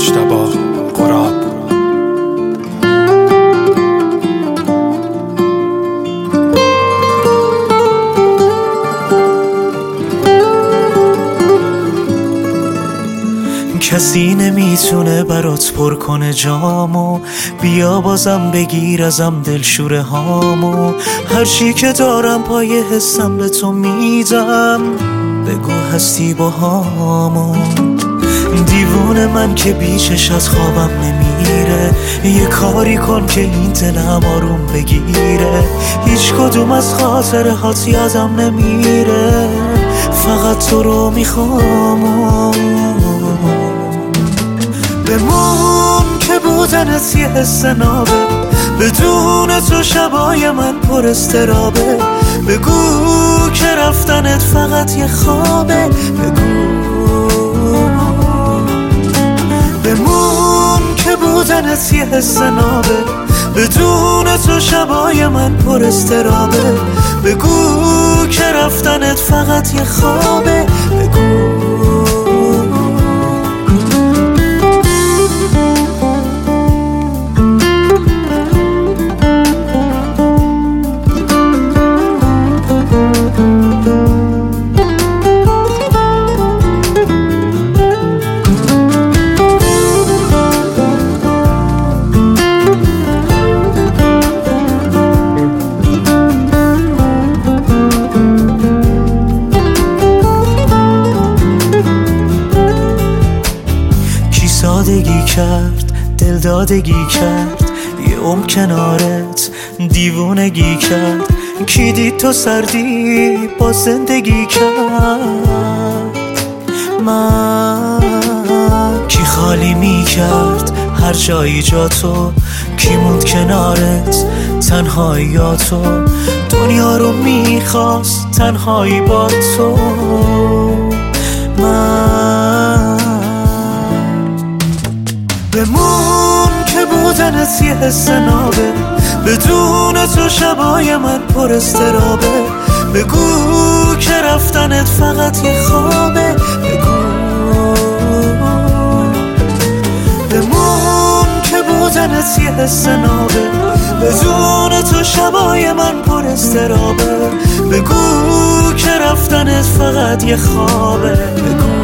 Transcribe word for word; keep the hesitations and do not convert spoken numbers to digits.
مجتبی غراب. کسی نمیتونه برات پر کنه جامو، بیا بازم بگیر ازم دلشوره هامو. هرچی که دارم پای حسم به تو میدم، بگو هستی با هامو. دیوونه من که بیشش از خوابم نمیره، یه کاری کن که این دلم آروم بگیره. هیچ کدوم از خاطره هات یادم نمیره، فقط تو رو میخوام. بمون که بودنت یه حس نابه، بدون تو شبای من پر استرابه. بگو که رفتنت فقط یه خوابه، بگو. بمون که بودنت یه حس نابه، بدون تو شبای من پر استرابه. بگو که رفتنت فقط یه خوابه، بگو. سادگی کرد، دل دادگی کرد، یه عمر کنارت دیوونگی کرد. کی دید تو سردی با زندگی کرد؟ من کی خالی می کرد هر جایی جا تو؟ کی موند کنارت تنهایی یا تو؟ دنیا رو میخواست تنهایی با تو. من بمون که بودنت یه حس نابه، بدون تو شبای من پر استرابه. بگو که رفتنت فقط یه خوابه، بگو. بمون که بودنت یه حس نابه، بدون تو شبای من پر استرابه. بگو که رفتنت فقط یه خوابه، بگو.